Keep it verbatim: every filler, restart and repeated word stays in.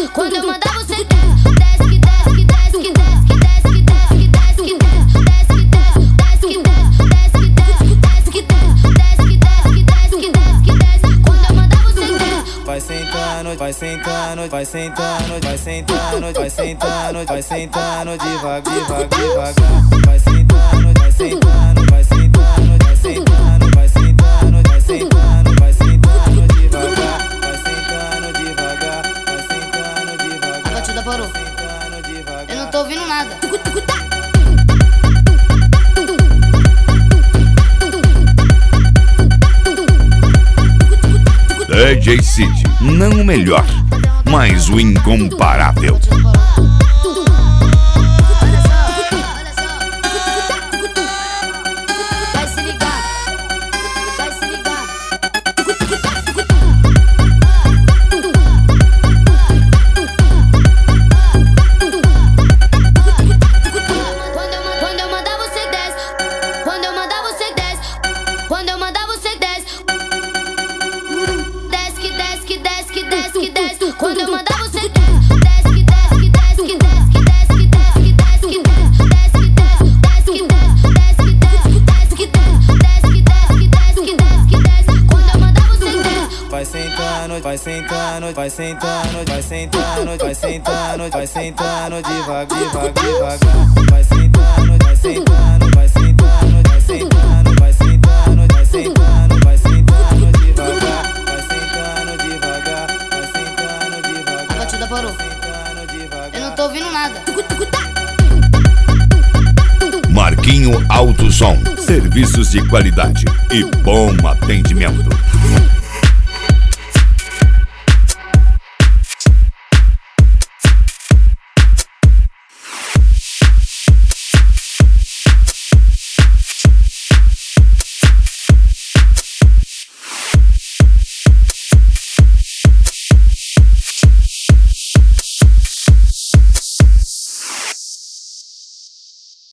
Quando eu mandar você desce, que desce, que desce, que desce, que desce, que desce, que desce, que desce, que desce, que desce, que desce, que desce, que desce, que desce, que desce, que desce, que desce, que desce. Quando eu mandar você desce. Vai sentando, vai sentando, vai sentando, vai sentando, vai sentando, vai sentando devagar, devagar, devagar. Vai sentando, vai sentando, vai sentando, vai sentando, vai sentando, vai sentando, vai sentando devagar, vai sentando devagar, vai sentando devagar. A batida parou. Eu não tô ouvindo nada. D J Cid, não o melhor, mas o incomparável. Vai se ligar, vai se ligar. Quando eu, quando eu mandar você desce, quando eu mandar você desce, quando eu mandar você desce. Desce, que desce, que desce, que desce, que desce. Quando eu mandar você desce, desce, que desce, que desce, que desce, que desce, que desce, que desce, que desce, que desce, que desce, que desce, que desce, que desce, que desce, que desce, que desce, que desce. Quando eu mandar você desce. Vai sentando, vai sentando, vai sentando, vai sentando, vai sentando, vai sentando devagar, devagar, devagar. Vai sentando, vai sentando, vai sentando, vai sentando, vai sentando, vai sentando, vai sentando devagar, vai sentando devagar, vai sentando devagar. A batida parou. Eu não tô ouvindo nada. Marquinho Alto Som, serviços de qualidade e bom atendimento.